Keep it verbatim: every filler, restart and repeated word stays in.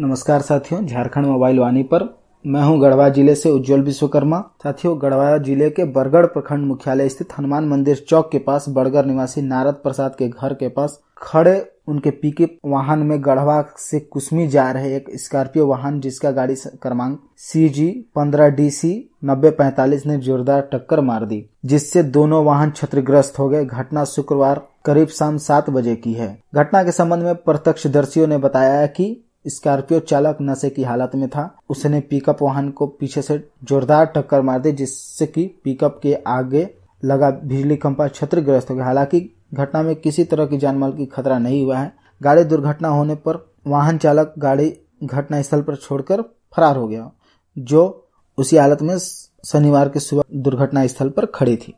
नमस्कार साथियों, झारखंड मोबाइल वाणी पर मैं हूं गढ़वा जिले से उज्जवल विश्वकर्मा। साथियों, गढ़वा जिले के बरगढ़ प्रखंड मुख्यालय स्थित हनुमान मंदिर चौक के पास बड़गर निवासी नारद प्रसाद के घर के पास खड़े उनके पिकअप वाहन में गढ़वा से कुसमी जा रहे एक स्कॉर्पियो वाहन जिसका गाड़ी क्रमांक सी जी पंद्रह डी सी नब्बे पैंतालीस ने जोरदार टक्कर मार दी, जिससे दोनों वाहन क्षतिग्रस्त हो गए। घटना शुक्रवार करीब शाम सात बजे की है। घटना के संबंध में प्रत्यक्षदर्शियों ने बताया कि स्कॉर्पियो चालक नशे की हालत में था। उसने पिकअप वाहन को पीछे से जोरदार टक्कर मार दी, जिससे कि पिकअप के आगे लगा बिजली खंभा क्षतिग्रस्त हो गया। हालांकि घटना में किसी तरह की जानमाल की खतरा नहीं हुआ है। गाड़ी दुर्घटना होने पर वाहन चालक गाड़ी घटना स्थल पर छोड़कर फरार हो गया, जो उसी हालत में शनिवार की सुबह दुर्घटना स्थल पर खड़ी थी।